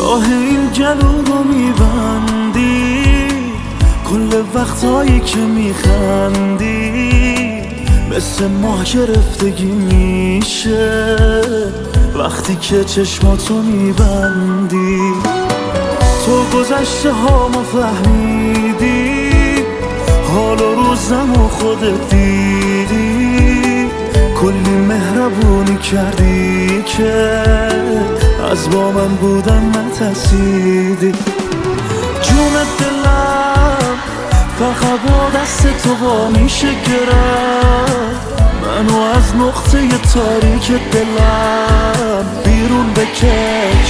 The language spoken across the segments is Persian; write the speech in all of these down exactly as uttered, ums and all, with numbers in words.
راه این گلو رو میبندی، کل وقتایی که میخندی مثل ماه گرفتگی میشه وقتی که چشماتو میبندی. تو گذشته هامو فهمیدی، حال و روزم و خودت دیدی، کلی مهربونی کردی که از با من بودن نترسیدی. جون دلم فقط با دست تو وا میشه گرفت، منو از نقطه تاریک دلم بیرون بکش.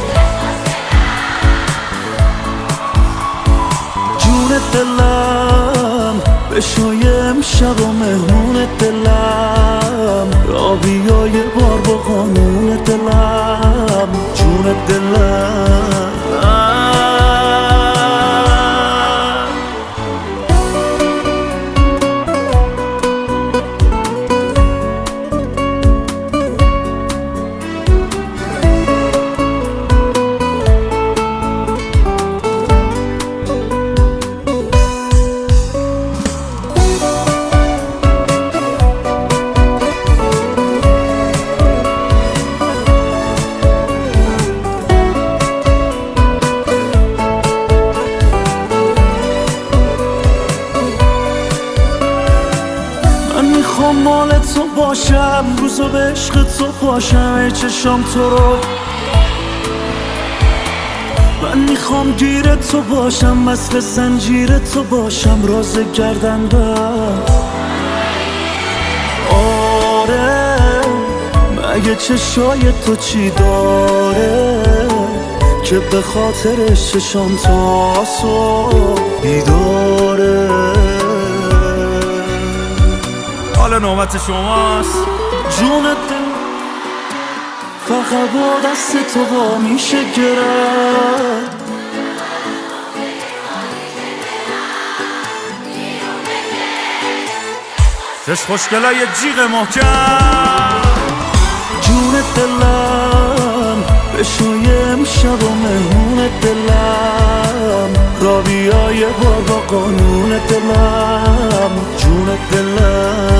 جون دلم بشوی امشب و مهمون دلم، را بیا یه بار با قانون دلم. جون دلم میخوام مال تو باشم، روزو به عشق تو پاشم، ای چشام تو رو. من میخوام گیر تو باشم، مثل زنجیر تو باشم، راز گردن بر. آره مگه چشای تو چی داره که به خاطرش چشام تاسو بیداره. حالا نوبت شماست. جون دل فقط با دست تو وا میشه گرفت، چش خوشگلای جیغ محکم. جون دلم بشوی امشب و مهمون دلم، را بیا یه بار با قانون دلم. جون دلم